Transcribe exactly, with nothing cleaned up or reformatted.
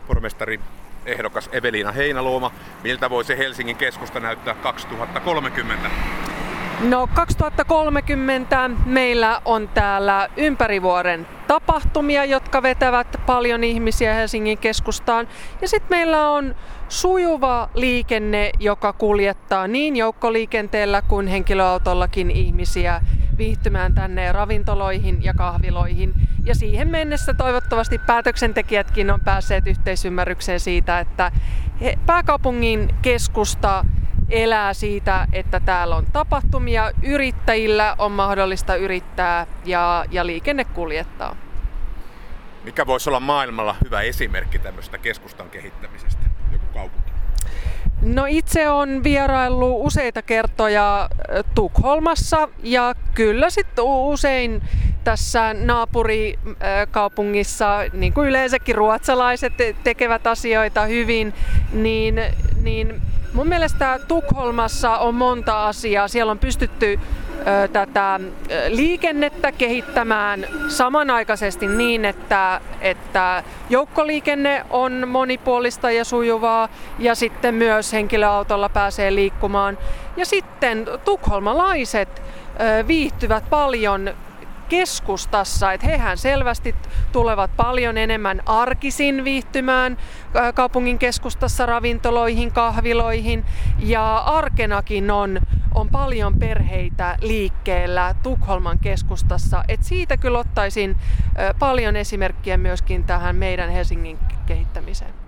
pormestari ehdokas Eveliina Heinäluoma. Miltä voi se Helsingin keskusta näyttää kaksituhattakolmekymmentä? No kaksituhattakolmekymmentä meillä on täällä ympäri vuoden tapahtumia, jotka vetävät paljon ihmisiä Helsingin keskustaan. Ja sitten meillä on sujuva liikenne, joka kuljettaa niin joukkoliikenteellä kuin henkilöautollakin ihmisiä viihtymään tänne ravintoloihin ja kahviloihin. Ja siihen mennessä toivottavasti päätöksentekijätkin on päässeet yhteisymmärrykseen siitä, että pääkaupungin keskusta elää siitä, että täällä on tapahtumia, yrittäjillä on mahdollista yrittää ja, ja liikenne kuljettaa. Mikä voisi olla maailmalla hyvä esimerkki tämmöistä keskustan kehittämisestä, joku kaupunki? No itse on vieraillut useita kertoja Tukholmassa ja kyllä sitten usein tässä naapurikaupungissa, niin kuin yleensäkin ruotsalaiset tekevät asioita hyvin, niin, niin mun mielestä Tukholmassa on monta asiaa. Siellä on pystytty ö, tätä liikennettä kehittämään samanaikaisesti niin, että, että joukkoliikenne on monipuolista ja sujuvaa ja sitten myös henkilöautolla pääsee liikkumaan. Ja sitten tukholmalaiset ö, viihtyvät paljon keskustassa, että hehän selvästi tulevat paljon enemmän arkisin viihtymään kaupungin keskustassa ravintoloihin, kahviloihin ja arkenakin on, on paljon perheitä liikkeellä Tukholman keskustassa. Et siitä kyllä ottaisin paljon esimerkkiä myöskin tähän meidän Helsingin kehittämiseen.